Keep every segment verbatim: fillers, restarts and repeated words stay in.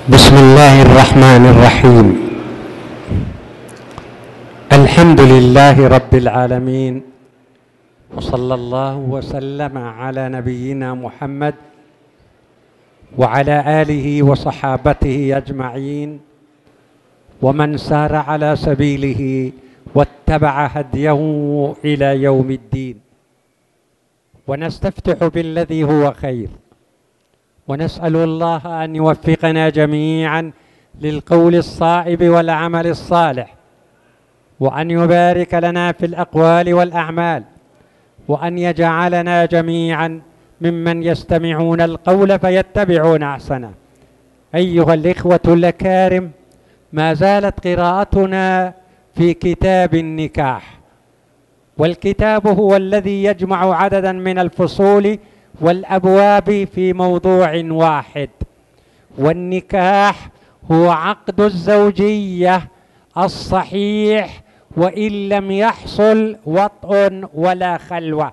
بسم الله الرحمن الرحيم. الحمد لله رب العالمين، وصلى الله وسلم على نبينا محمد وعلى آله وصحابته أجمعين، ومن سار على سبيله واتبع هديه إلى يوم الدين. ونستفتح بالذي هو خير، ونسأل الله أن يوفقنا جميعا للقول الصائب والعمل الصالح، وأن يبارك لنا في الأقوال والأعمال، وأن يجعلنا جميعا ممن يستمعون القول فيتبعون أحسنه. أيها الإخوة الأكارم، ما زالت قراءتنا في كتاب النكاح، والكتاب هو الذي يجمع عددا من الفصول والأبواب في موضوع واحد. والنكاح هو عقد الزوجية الصحيح وإن لم يحصل وطء ولا خلوة.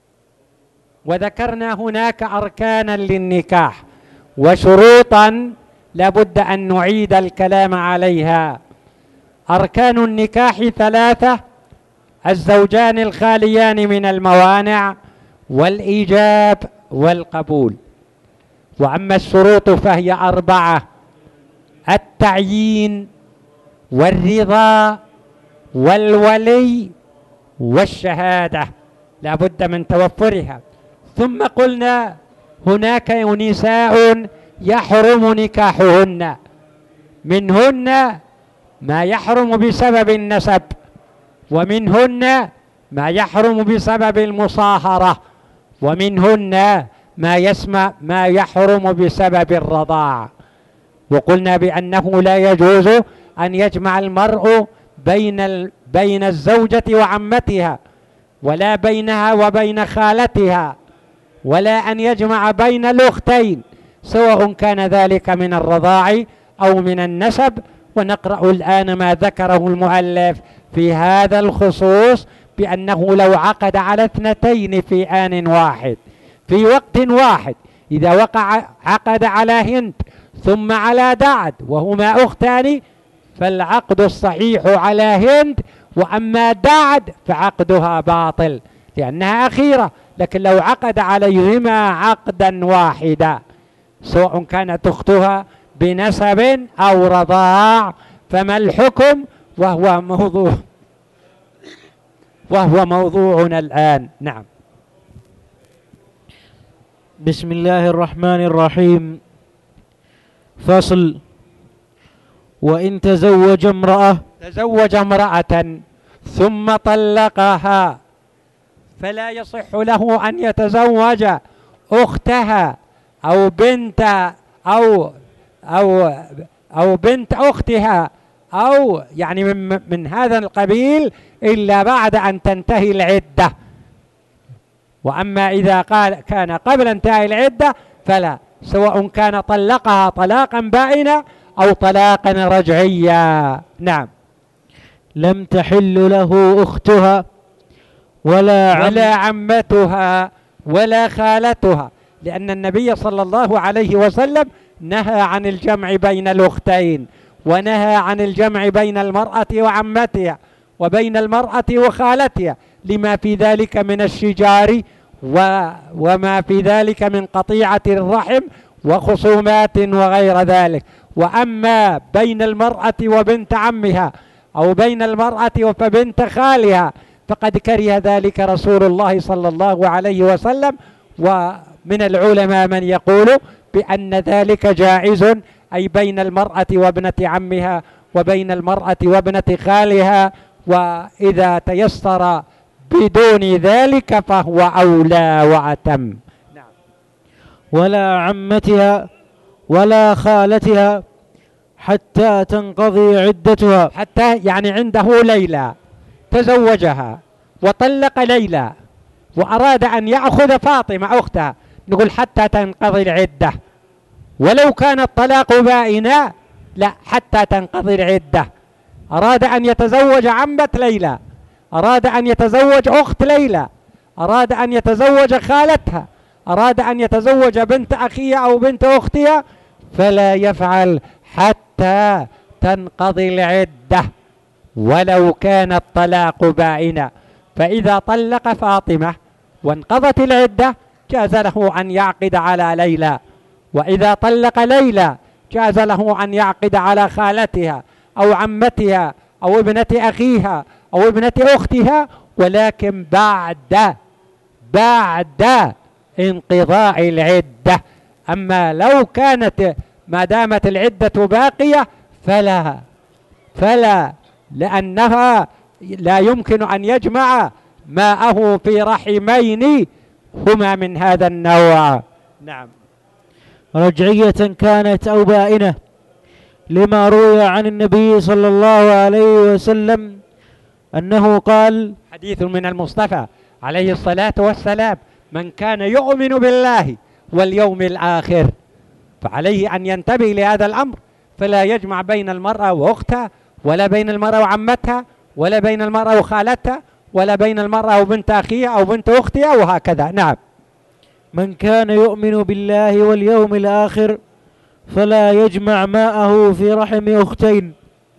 وذكرنا هناك أركانا للنكاح وشروطا لابد أن نعيد الكلام عليها. أركان النكاح ثلاثة: الزوجان الخاليان من الموانع، والإيجاب، والقبول. وأما الشروط فهي أربعة: التعيين، والرضا، والولي، والشهادة، لا بد من توفرها. ثم قلنا هناك نساء يحرم نكاحهن، منهن ما يحرم بسبب النسب، ومنهن ما يحرم بسبب المصاهرة، ومنهن ما يسمى ما يحرم بسبب الرضاعة. وقلنا بأنه لا يجوز أن يجمع المرء بين بين الزوجة وعمتها، ولا بينها وبين خالتها، ولا أن يجمع بين الأختين، سواء كان ذلك من الرضاع أو من النسب. ونقرأ الآن ما ذكره المؤلف في هذا الخصوص، بأنه لو عقد على اثنتين في آن واحد في وقت واحد، إذا وقع عقد على هند ثم على دعد وهما أختان، فالعقد الصحيح على هند، وأما دعد فعقدها باطل لأنها أخيرة. لكن لو عقد عليهما عقدا واحدا، سواء كانت أختها بنسب أو رضاع، فما الحكم؟ وهو موضوع وهو موضوعنا الآن. نعم. بسم الله الرحمن الرحيم. فصل: وإن تزوج امرأة تزوج امرأة ثم طلقها، فلا يصح له أن يتزوج أختها أو بنت أو أو أو بنت أختها أو يعني من, من هذا القبيل إلا بعد أن تنتهي العدة. وأما إذا قال كان قبل انتهاء العدة فلا، سواء كان طلقها طلاقا بائنا أو طلاقا رجعيا. نعم. لم تحل له أختها ولا, عم ولا عمتها ولا خالتها، لأن النبي صلى الله عليه وسلم نهى عن الجمع بين الأختين، ونهى عن الجمع بين المرأة وعمتها وبين المرأة وخالتها، لما في ذلك من الشجار و وما في ذلك من قطيعة الرحم وخصومات وغير ذلك. وأما بين المرأة وبنت عمها أو بين المرأة وبنت خالها فقد كره ذلك رسول الله صلى الله عليه وسلم. ومن العلماء من يقول بأن ذلك جائز، أي بين المرأة وابنة عمها وبين المرأة وابنة خالها، وإذا تيسر بدون ذلك فهو أولى وأتم. نعم. ولا عمتها ولا خالتها حتى تنقضي عدتها. حتى يعني عنده ليلى تزوجها وطلق ليلى وأراد أن يأخذ فاطمة أختها، نقول حتى تنقضي العدة. ولو كان الطلاق بائنا لا، حتى تنقضي العدة. أراد أن يتزوج عمة ليلى، أراد أن يتزوج أخت ليلى، أراد أن يتزوج خالتها، أراد أن يتزوج بنت أخيها أو بنت أختها، فلا يفعل حتى تنقضي العدة ولو كان الطلاق بائنا. فإذا طلق فاطمة وانقضت العدة جاز له أن يعقد على ليلى، وإذا طلق ليلى جاز له أن يعقد على خالتها أو عمتها أو ابنة أخيها أو ابنة أختها، ولكن بعد بعد انقضاء العدة. أما لو كانت ما دامت العدة باقية فلا فلا لأنها لا يمكن أن يجمع ماءه في رحمين هما من هذا النوع. نعم. رجعية كانت أو بائنة، لما روي عن النبي صلى الله عليه وسلم أنه قال: حديث من المصطفى عليه الصلاة والسلام: من كان يؤمن بالله واليوم الآخر فعليه أن ينتبه لهذا الأمر، فلا يجمع بين المرأة وأختها، ولا بين المرأة وعمتها، ولا بين المرأة وخالتها، ولا بين المرأة وبنت أخيها أو بنت أختها، وهكذا. نعم. من كان يؤمن بالله واليوم الآخر فلا يجمع ماءه في رحم أختين،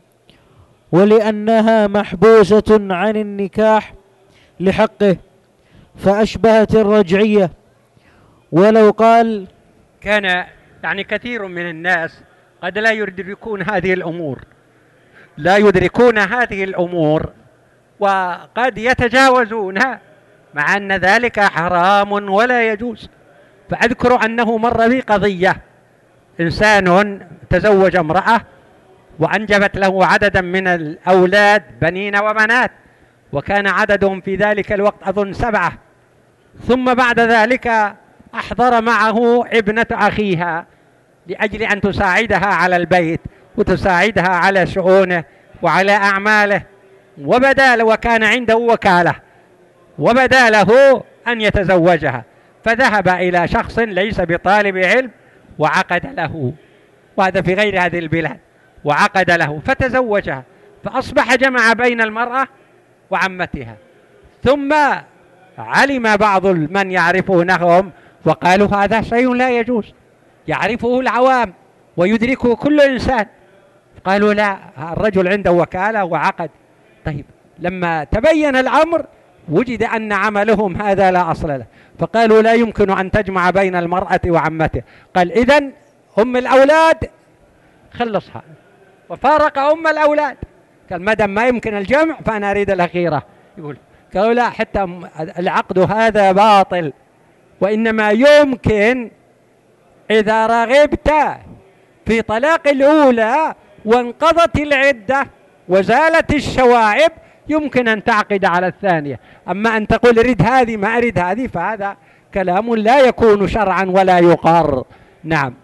ولأنها محبوسة عن النكاح لحقه فأشبهت الرجعية. ولو قال كان يعني كثير من الناس قد لا يدركون هذه الأمور لا يدركون هذه الأمور وقد يتجاوزونها، مع أن ذلك حرام ولا يجوز. فأذكر أنه مر بي قضية: إنسان تزوج امرأة وأنجبت له عددا من الأولاد بنين وبنات، وكان عددهم في ذلك الوقت أظن سبعة، ثم بعد ذلك أحضر معه ابنة أخيها لأجل أن تساعدها على البيت وتساعدها على شؤونه وعلى أعماله، وبدا وكان عنده وكالة، وبدا له أن يتزوجها، فذهب إلى شخص ليس بطالب علم وعقد له، وهذا في غير هذه البلاد، وعقد له فتزوجها، فأصبح جمع بين المرأة وعمتها. ثم علم بعض من يعرفونهم وقالوا: هذا شيء لا يجوز، يعرفه العوام ويدركه كل إنسان. قالوا: لا، الرجل عنده وكالة وعقد. طيب، لما تبين الأمر وجد أن عملهم هذا لا أصل له، فقالوا: لا يمكن أن تجمع بين المرأة وعمته. قال: إذن أم الأولاد خلصها، وفارق أم الأولاد. قال: مدام ما يمكن الجمع فأنا أريد الأخيرة. يقول قالوا: لا، حتى العقد هذا باطل، وإنما يمكن إذا رغبت في طلاق الأولى وانقضت العدة وزالت الشوائب يمكن أن تعقد على الثانية. أما أن تقول أريد هذه ما أريد هذه فهذا كلام لا يكون شرعا ولا يقر. نعم.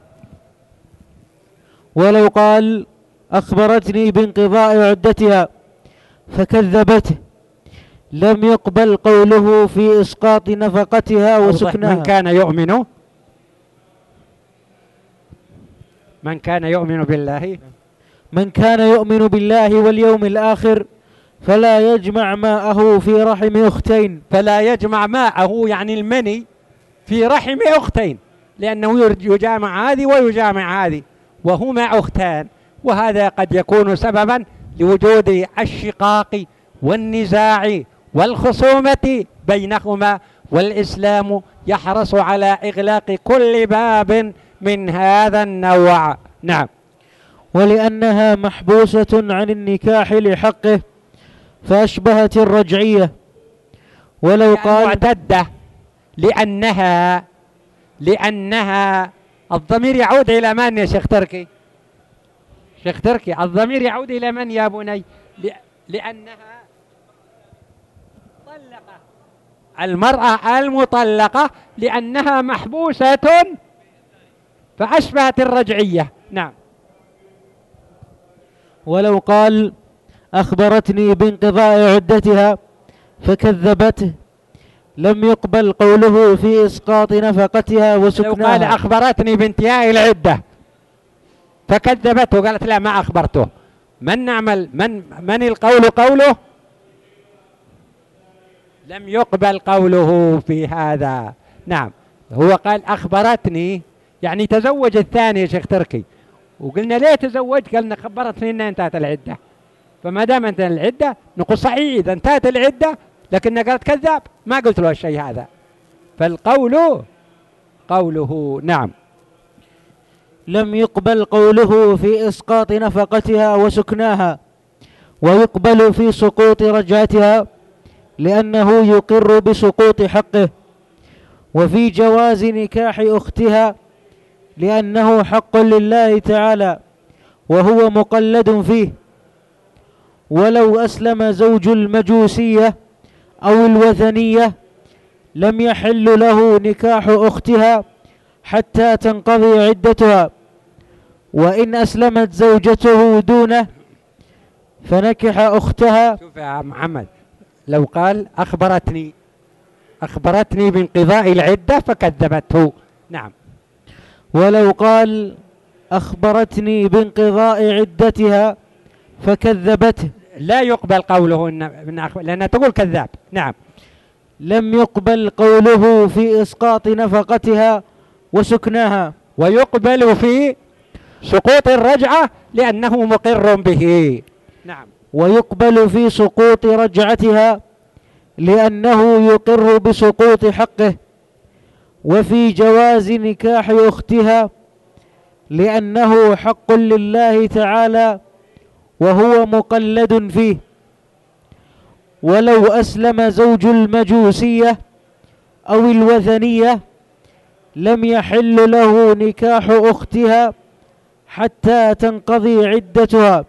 ولو قال: أخبرتني بانقضاء عدتها فكذبته لم يقبل قوله في إسقاط نفقتها وسكنها. من كان يؤمن من كان يؤمن بالله من كان يؤمن بالله واليوم الآخر فلا يجمع ماءه في رحم أختين. فلا يجمع ماءه يعني المني في رحم أختين، لأنه يجامع هذه ويجامع هذه وهما أختان، وهذا قد يكون سببا لوجود الشقاق والنزاع والخصومة بينهما، والإسلام يحرص على إغلاق كل باب من هذا النوع. نعم. ولأنها محبوسة عن النكاح لحقه فأشبهت الرجعية. ولو قال معتدة لأنها لأنها الضمير يعود إلى من يا شيخ تركي؟ شيخ تركي، الضمير يعود إلى من يا بني؟ لأنها مطلقة، المرأة المطلقة لأنها محبوسة فأشبهت الرجعية. نعم. ولو قال: أخبرتني بانقضاء عدتها فكذبته لم يقبل قوله في إسقاط نفقتها وسكنها. لو قال: أخبرتني بانتهاء العدة فكذبته، قالت: لا ما أخبرته، من نعمل من من القول قوله؟ لم يقبل قوله في هذا. نعم. هو قال: أخبرتني يعني تزوج الثاني يا شيخ تركي، وقلنا ليه تزوج؟ قالنا خبرتني أنها انتهت العدة. فما دام انتهت العدة نقول صحيح إذا انتهت العدة، لكنها قالت كذاب ما قلت له الشيء هذا. فالقول قوله. نعم. لم يقبل قوله في إسقاط نفقتها وسكناها، ويقبل في سقوط رجعتها لأنه يقر بسقوط حقه، وفي جواز نكاح أختها لأنه حق لله تعالى وهو مقلد فيه. ولو أسلم زوج المجوسية أو الوثنية لم يحل له نكاح أختها حتى تنقضي عدتها، وإن أسلمت زوجته دونه فنكح أختها. شوف يا محمد، لو قال أخبرتني أخبرتني بانقضاء العدة فكذبته. نعم. ولو قال أخبرتني بانقضاء عدتها فكذبته لا يقبل قوله لأنها تقول كذاب. نعم. لم يقبل قوله في إسقاط نفقتها وسكناها، ويقبل في سقوط الرجعة لأنه مقر به. نعم. ويقبل في سقوط رجعتها لأنه يقر بسقوط حقه، وفي جواز نكاح أختها لأنه حق لله تعالى وهو مقلد فيه. ولو أسلم زوج المجوسية أو الوثنية لم يحل له نكاح أختها حتى تنقضي عدتها،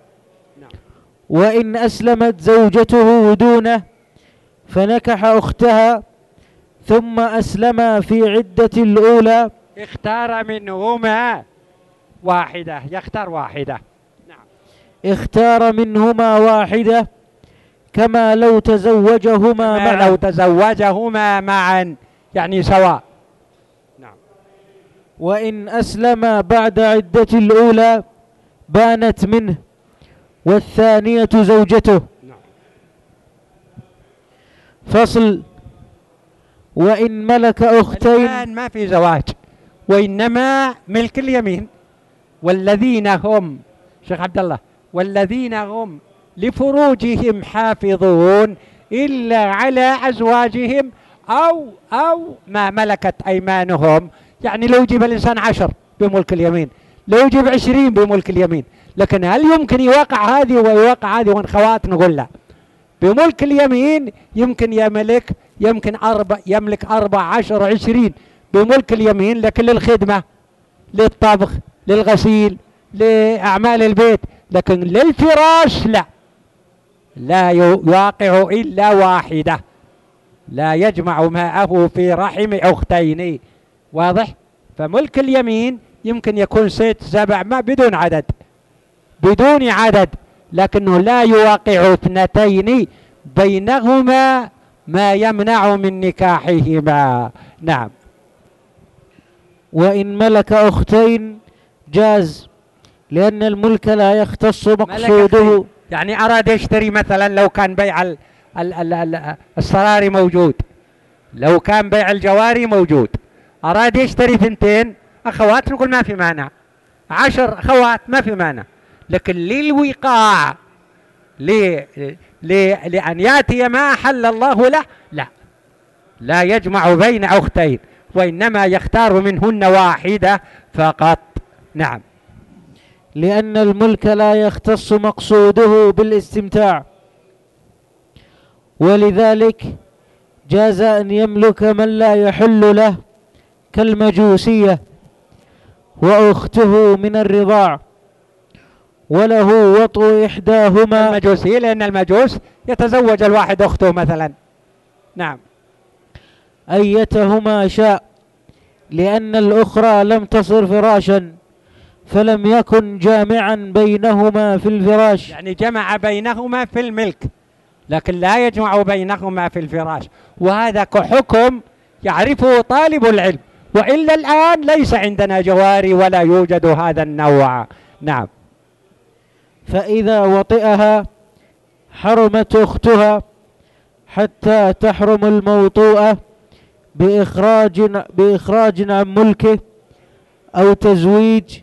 وإن أسلمت زوجته دونه فنكح أختها ثم أسلم في عدة الأولى. اختار منهما واحدة، يختار واحدة. نعم. اختار منهما واحدة كما لو تزوجهما كما معا. لو تزوجهما معا يعني سواء. نعم. وإن أسلم بعد عدة الأولى بانت منه والثانية زوجته. نعم. فصل. وإن ملك أختين. الآن ما في زواج وإنما ملك اليمين. والذين هم شيخ عبد الله والذين هم لفروجهم حافظون إلا على أزواجهم أو أو ما ملكت أيمانهم. يعني لو يجيب الإنسان عشر بملك اليمين، لو يجيب عشرين بملك اليمين، لكن هل يمكن يوقع هذه ويوقع هذه؟ وانخوات نقول لا. بملك اليمين يمكن يملك يمكن أربع يملك أربع عشر عشرين بملك اليمين، لكن للخدمة للطبخ للغسيل لأعمال البيت، لكن للفراش لا لا يواقع إلا واحدة، لا يجمع ماءه في رحم أختين. واضح؟ فملك اليمين يمكن يكون ست سبع ما بدون عدد بدون عدد، لكنه لا يواقع اثنتين بينهما ما يمنع من نكاحهما. نعم. وإن ملك أختين جاز لأن الملك لا يختص مقصوده. يعني أراد يشتري مثلا، لو كان بيع ال ال ال ال السراري موجود، لو كان بيع الجواري موجود، أراد يشتري ثنتين أخوات نقول ما في مانع، عشر أخوات ما في مانع، لكن للوقاع لي لي لأن يأتي ما حل الله له لا لا يجمع بين أختين، وإنما يختار منهن واحدة فقط. نعم. لأن الملك لا يختص مقصوده بالاستمتاع، ولذلك جاز أن يملك من لا يحل له كالمجوسية وأخته من الرضاع، وله وطء إحداهما. المجوسية لأن المجوس يتزوج الواحد أخته مثلا. نعم. أيتهما شاء، لأن الأخرى لم تصر فراشا فلم يكن جامعا بينهما في الفراش. يعني جمع بينهما في الملك لكن لا يجمع بينهما في الفراش، وهذا كحكم يعرفه طالب العلم، وإلا الآن ليس عندنا جواري ولا يوجد هذا النوع. نعم. فإذا وطئها حرمت أختها حتى تحرم الموطوءة بإخراج, بإخراج عن ملكه أو تزويج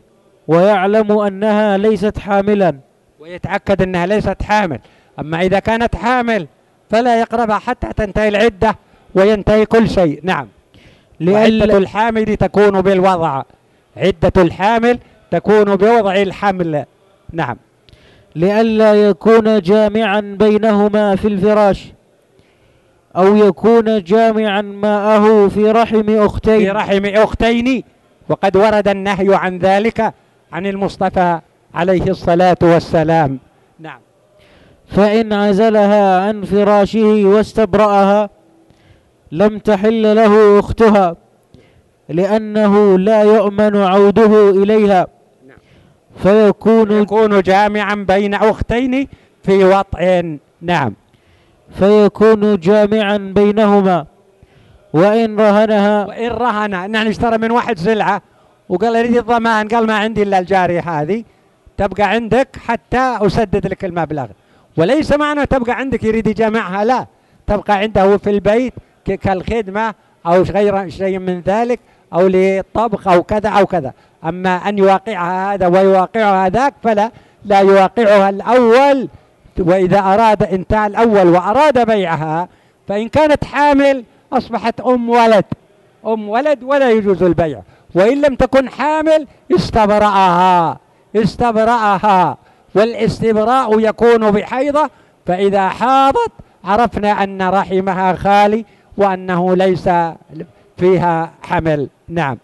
ويعلم أنها ليست حاملا، ويتأكد أنها ليست حامل. أما إذا كانت حامل فلا يقربها حتى تنتهي العدة وينتهي كل شيء. نعم. وعدة الحامل تكون بالوضع، عدة الحامل تكون بوضع الحمل. نعم. لئلا يكون جامعا بينهما في الفراش، أو يكون جامعا ماءه في رحم أختين في رحم أختين، وقد ورد النهي عن ذلك عن المصطفى عليه الصلاة والسلام. نعم. فإن عزلها عن فراشه واستبرأها لم تحل له أختها، لأنه لا يؤمن عوده إليها، فيكون يكون جامعا بين أختين في وطء. نعم. فيكون جامعا بينهما. وإن رهنها وإن رهن، نحن اشترى من واحد سلعة وقال أريد الضمان، قال ما عندي إلا الجارية هذه، تبقى عندك حتى أسدد لك المبلغ. وليس معنى تبقى عندك يريد يجمعها، لا، تبقى عنده في البيت كالخدمة أو غير شيء من ذلك، أو للطبخ أو كذا أو كذا. أما أن يواقعها هذا ويواقعها ذاك فلا، لا يواقعها الأول. وإذا أراد انتهى الأول وأراد بيعها، فإن كانت حامل أصبحت أم ولد، أم ولد ولا يجوز البيع. وإن لم تكن حامل استبرأها، استبرأها. والاستبراء يكون بحيضة، فإذا حاضت عرفنا أن رحمها خالي وأنه ليس فيها حمل. نعم.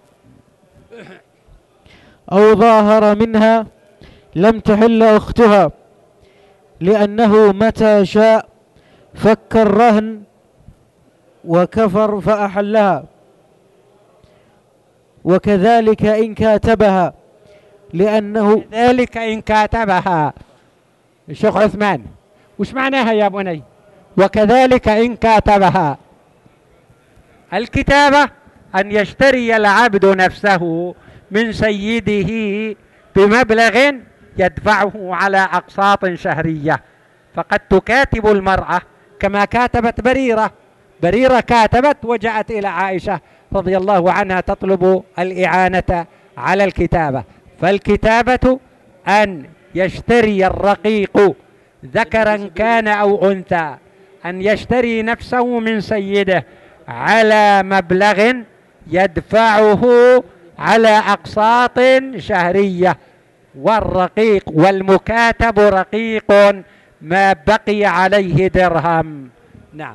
أو ظاهر منها لم تحل أختها، لأنه متى شاء فك الرهن وكفر فأحلها. وكذلك إن كاتبها، لأنه ذلك إن كاتبها. الشيخ عثمان وش معناها يا بني؟ وكذلك إن كاتبها، الكتابة أن يشتري العبد نفسه من سيده بمبلغ يدفعه على أقساط شهرية. فقد تكاتب المرأة كما كاتبت بريرة. بريرة كاتبت وجاءت إلى عائشة رضي الله عنها تطلب الإعانة على الكتابة. فالكتابة أن يشتري الرقيق ذكرا كان أو أنثى، أن يشتري نفسه من سيده على مبلغ يدفعه على أقساط شهرية. والرقيق والمكاتب رقيق ما بقي عليه درهم. نعم.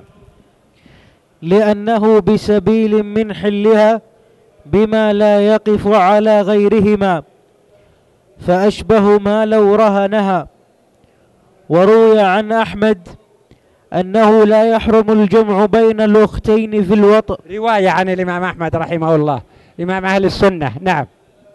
لأنه بسبيل من حلها بما لا يقف على غيرهما، فأشبه ما لو رهنها. وروي عن أحمد أنه لا يحرم الجمع بين الأختين في الوطء. رواية عن الإمام أحمد رحمه الله، إمام أهل السنة. نعم.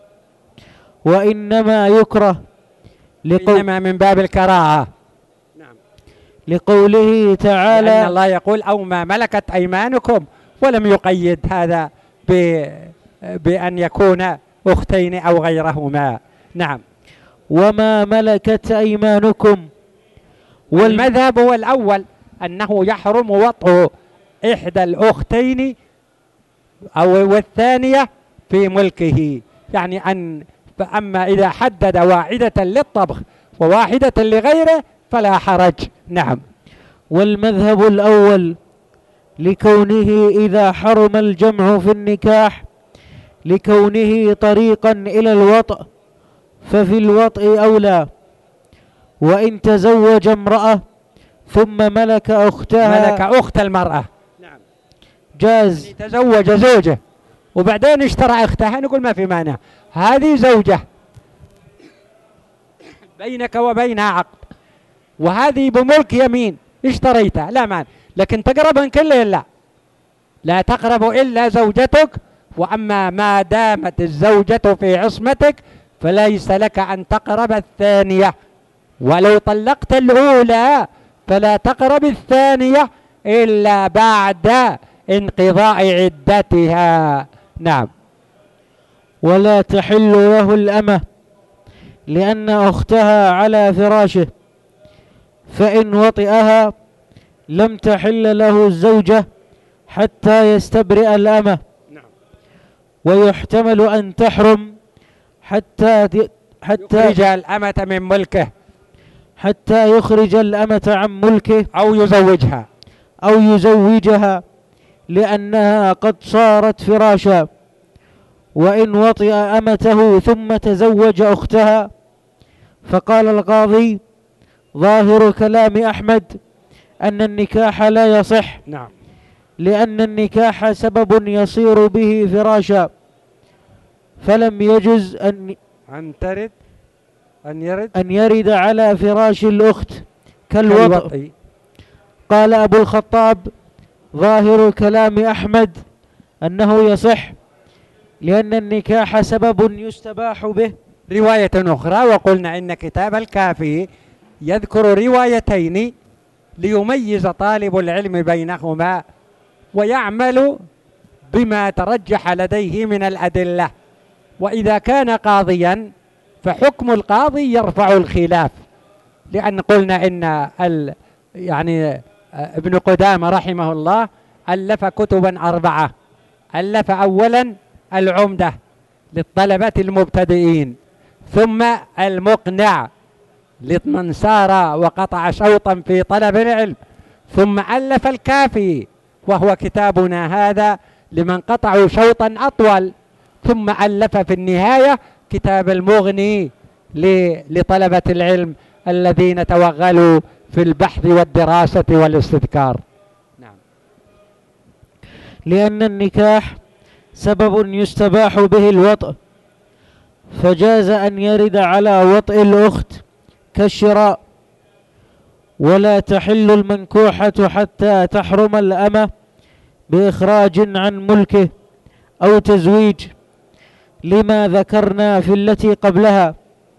وإنما يكره لقو... إنما من باب الكراهة. نعم. لقوله تعالى لأن الله يقول أو ما ملكت أيمانكم، ولم يقيد هذا ب... بأن يكون أختين أو غيرهما. نعم. وما ملكت أيمانكم. والمذهب هو الأول أنه يحرم وطء إحدى الأختين أو والثانية في ملكه، يعني أن فأما إذا حدد واحدة للطبخ وواحدة لغيره فلا حرج. نعم. والمذهب الأول لكونه إذا حرم الجمع في النكاح لكونه طريقا إلى الوطء، ففي الوطء أولى. وإن تزوج امرأة ثم ملك أختها، ملك أخت المرأة، نعم، جاز. يعني تزوج زوجه وبعدين اشترى أختها، نقول ما في مانع، هذه زوجة بينك وبينها عقد، وهذه بملك يمين اشتريتها، لا مانع. لكن تقربن كله لا، لا تقرب إلا زوجتك. وأما ما دامت الزوجة في عصمتك فليس لك أن تقرب الثانية، ولو طلقت الأولى فلا تقرب الثانية إلا بعد انقضاء عدتها. نعم. ولا تحل له الأمة لأن أختها على فراشه، فإن وطئها لم تحل له الزوجة حتى يستبرئ الأمة. نعم. ويحتمل أن تحرم حتى حتى يخرج الأمة من ملكه، حتى يخرج الأمة عن ملكه أو يزوجها أو يزوجها، لأنها قد صارت فراشا. وإن وطئ أمته ثم تزوج أختها. فقال القاضي: ظاهر كلام أحمد أن النكاح لا يصح، نعم، لأن النكاح سبب يصير به فراشا، فلم يجز أن أن ترد أن يرد أن يرد على فراش الأخت كالوطء. كالوطئ. قال أبو الخطاب: ظاهر كلام أحمد أنه يصح، لأن النكاح سبب يستباح به. رواية أخرى، وقلنا إن كتاب الكافي يذكر روايتين ليميز طالب العلم بينهما ويعمل بما ترجح لديه من الأدلة. وإذا كان قاضيا فحكم القاضي يرفع الخلاف، لأن قلنا إن ال يعني ابن قدامة رحمه الله ألف كتبا أربعة. ألف أولا العمدة للطلبة المبتدئين، ثم المقنع لمن سار وقطع شوطا في طلب العلم، ثم ألف الكافي وهو كتابنا هذا لمن قطعوا شوطا أطول، ثم ألف في النهاية كتاب المغني لطلبة العلم الذين توغلوا في البحث والدراسة والاستذكار. نعم. لأن النكاح سبب يستباح به الوطء، فجاز أن يرد على وطء الأخت كالشراء. ولا تحل المنكوحة حتى تحرم الأمة بإخراج عن ملكه أو تزويج، لما ذكرنا في التي قبلها.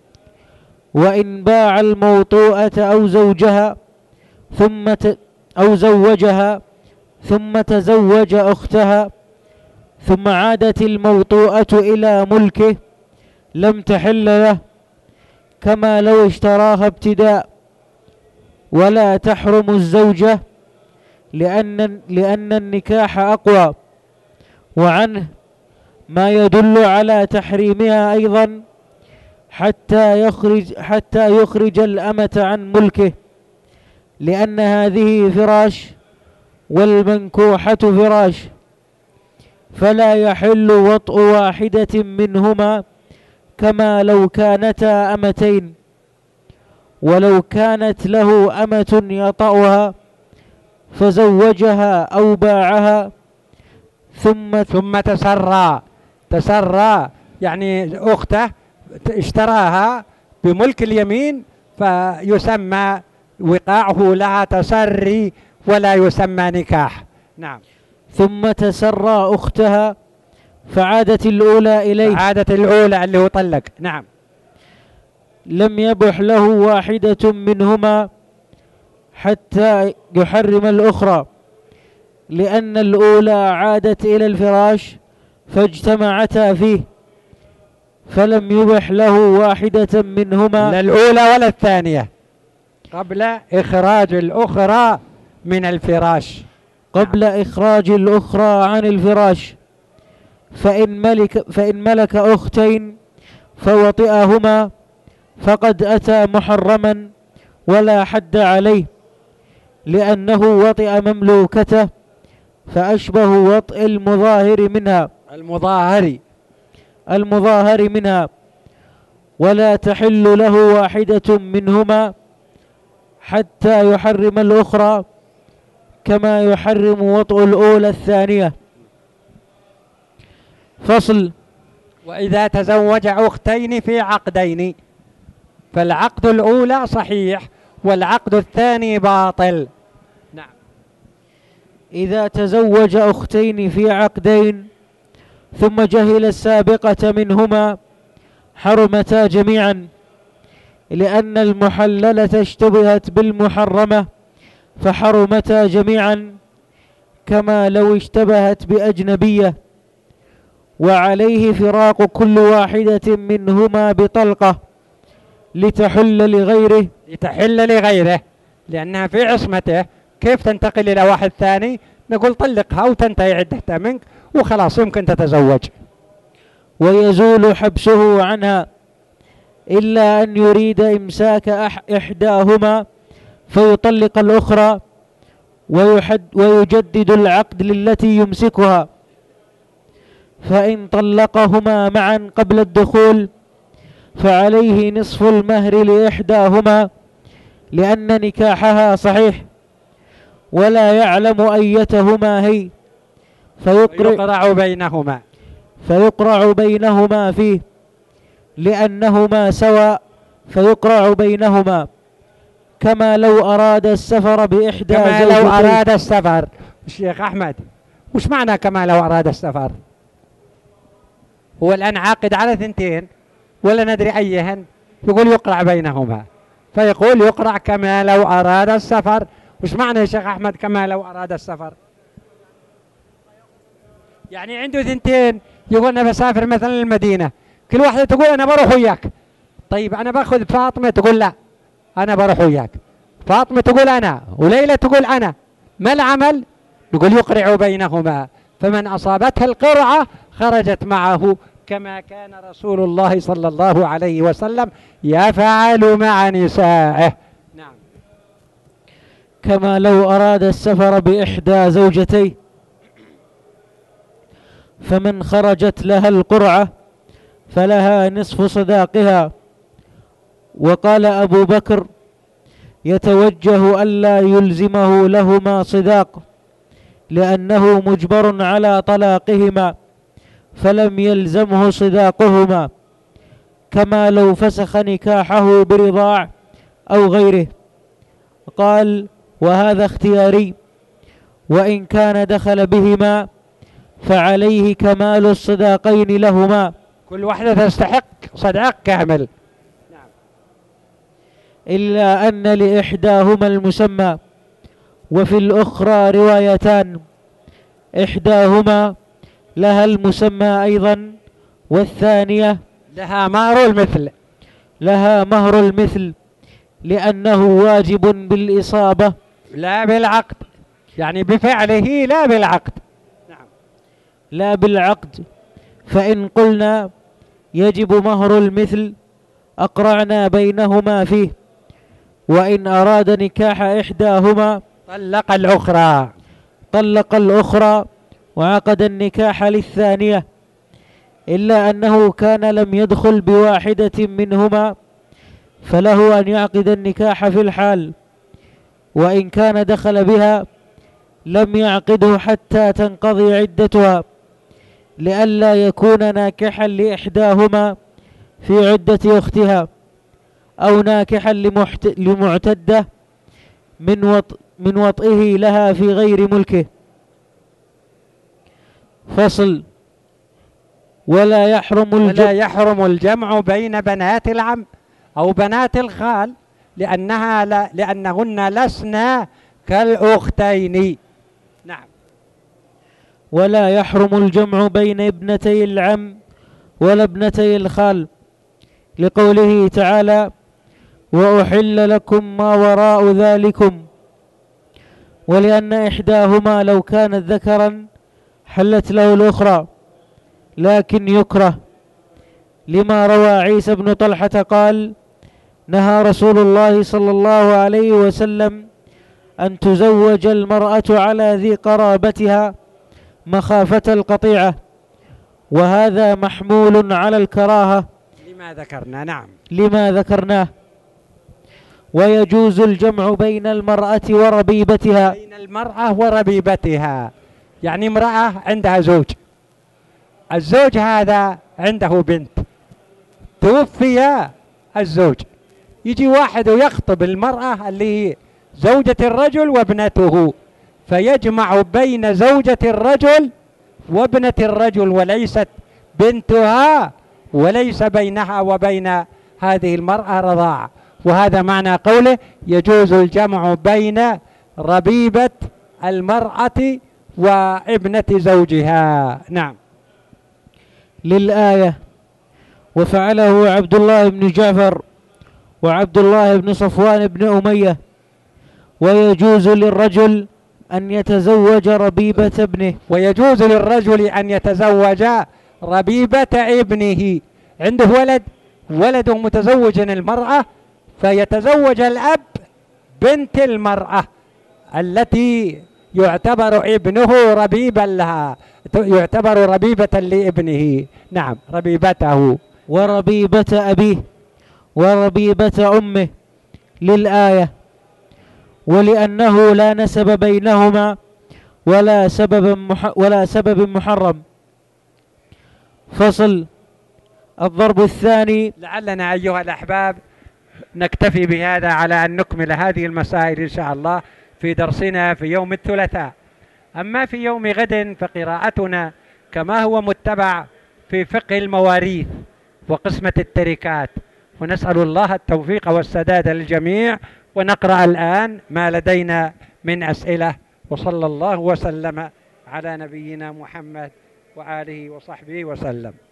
وإن باع الموطوءة أو زوجها ثم ت... أو زوجها ثم تزوج أختها، ثم عادت الموطوءة إلى ملكه، لم تحل له، كما لو اشتراها ابتداء. ولا تحرم الزوجة، لأن, لأن النكاح أقوى. وعنه ما يدل على تحريمها أيضا حتى يخرج, حتى يخرج الأمة عن ملكه، لأن هذه فراش والمنكوحة فراش، فلا يحل وطء واحدة منهما، كما لو كانتا أمتين. ولو كانت له أمة يطأها فزوجها أو باعها ثم ثم تسرى تسرى يعني أخته اشتراها بملك اليمين، فيسمى وقاعه لها تسري ولا يسمى نكاح. نعم. ثم تسرى أختها فعادت الأولى إليه، عادت الأولى اللي هو طلق. نعم. لم يبح له واحدة منهما حتى يحرم الأخرى، لأن الأولى عادت إلى الفراش فاجتمعتا فيه، فلم يبح له واحدة منهما، لا الأولى ولا الثانية، قبل إخراج الأخرى من الفراش. قبل إخراج الأخرى عن الفراش. فإن ملك, فإن ملك أختين فوطئهما فقد أتى محرما ولا حد عليه، لأنه وطئ مملوكته، فأشبه وطئ المظاهر منها المظاهر المظاهر منها ولا تحل له واحدة منهما حتى يحرم الأخرى، كما يحرم وطئ الأولى الثانية. فصل. وإذا تزوج أختين في عقدين فالعقد الأولى صحيح والعقد الثاني باطل. نعم. إذا تزوج أختين في عقدين ثم جهل السابقة منهما حرمتا جميعا، لأن المحللة اشتبهت بالمحرمة فحرمتا جميعا، كما لو اشتبهت بأجنبية. وعليه فراق كل واحدة منهما بطلقة لتحل لغيره لتحل لغيره لأنها في عصمته. كيف تنتقل إلى واحد ثاني؟ نقول طلقها وتنتهي عدتها منك وخلاص يمكن تتزوج. ويزول حبسه عنها، إلا أن يريد إمساك إحداهما فيطلق الأخرى ويحد ويجدد العقد للتي يمسكها، فإن طلقهما معا قبل الدخول فعليه نصف المهر لإحداهما لأن نكاحها صحيح ولا يعلم أيتهما هي، فيقرع بينهما فيقرع بينهما فيه لأنهما سواء، فيقرع بينهما كما لو أراد السفر بإحدى كما زوجتين. لو أراد السفر. الشيخ أحمد، وش معنى كما لو أراد السفر؟ هو الآن عاقد على ثنتين ولا ندري أيهن، يقول يقرع بينهما، فيقول يقرع كما لو أراد السفر. وش معنى يا شيخ أحمد كما لو أراد السفر؟ يعني عنده ثنتين، يقول أنا بسافر مثلا المدينة، كل واحدة تقول أنا بروح وياك. طيب أنا باخذ فاطمة، تقول لا أنا بروح وياك. فاطمة تقول أنا، وليلى تقول أنا. ما العمل؟ نقول يقرع بينهما، فمن أصابتها القرعة خرجت معه، كما كان رسول الله صلى الله عليه وسلم يفعل مع نسائه. نعم. كما لو أراد السفر بإحدى زوجتيه، فمن خرجت لها القرعة فلها نصف صداقها. وقال أبو بكر يتوجه ألا يلزمه لهما صداق لأنه مجبر على طلاقهما فلم يلزمه صداقهما، كما لو فسخ نكاحه برضاع أو غيره. قال وهذا اختياري، وإن كان دخل بهما فعليه كمال الصداقين لهما، كل واحدة تستحق صداق كامل. نعم. إلا أن لإحداهما المسمى، وفي الأخرى روايتان، إحداهما لها المسمى أيضا، والثانية لها مهر المثل. لها مهر المثل لأنه واجب بالإصابة لا بالعقد، يعني بفعله لا بالعقد. نعم. لا بالعقد. فإن قلنا يجب مهر المثل أقرعنا بينهما فيه، وإن أراد نكاح إحداهما طلق الأخرى طلق الأخرى وعقد النكاح للثانية، إلا أنه كان لم يدخل بواحدة منهما فله أن يعقد النكاح في الحال، وإن كان دخل بها لم يعقده حتى تنقضي عدتها، لئلا يكون ناكحا لإحداهما في عدة أختها، أو ناكحا لمعتدة من وط من وطئه لها في غير ملكه. فصل. ولا يحرم ولا يحرم الجمع بين بنات العم أو بنات الخال، لأنها لا لأنهن لسنا كالأختين. نعم. ولا يحرم الجمع بين ابنتي العم ولا ابنتي الخال، لقوله تعالى وأحل لكم ما وراء ذلكم، ولأن إحداهما لو كانت ذكرا حلت له الأخرى، لكن يكره، لما روى عيسى بن طلحة قال نهى رسول الله صلى الله عليه وسلم أن تزوج المرأة على ذي قرابتها مخافة القطيعة، وهذا محمول على الكراهة لما ذكرنا. نعم. لما ذكرناه. ويجوز الجمع بين المرأة وربيبتها. بين المرأة وربيبتها، يعني امرأة عندها زوج، الزوج هذا عنده بنت، توفي الزوج، يجي واحد ويخطب المرأة اللي هي زوجة الرجل وابنته، فيجمع بين زوجة الرجل وابنة الرجل، وليست بنتها، وليس بينها وبين هذه المرأة رضاعة. وهذا معنى قوله يجوز الجمع بين ربيبة المرأة وابنة زوجها. نعم. للآية وفعله عبد الله بن جعفر وعبد الله بن صفوان بن أمية. ويجوز للرجل أن يتزوج ربيبة ابنه. ويجوز للرجل أن يتزوج ربيبة ابنه، عنده ولد ولد متزوج المرأة فيتزوج الأب بنت المرأة التي يعتبر ابنه ربيبا لها، يعتبر ربيبة لابنه. نعم، ربيبته وربيبة أبيه وربيبة أمه للآية، ولأنه لا نسب بينهما ولا سبب مح ولا سبب محرم. فصل. الضرب الثاني. لعلنا أيها الأحباب نكتفي بهذا على أن نكمل هذه المسائل إن شاء الله في درسنا في يوم الثلاثاء. أما في يوم غد فقراءتنا كما هو متبع في فقه المواريث وقسمة التركات، ونسأل الله التوفيق والسداد للجميع. ونقرأ الآن ما لدينا من أسئلة، وصلى الله وسلم على نبينا محمد وآله وصحبه وسلم.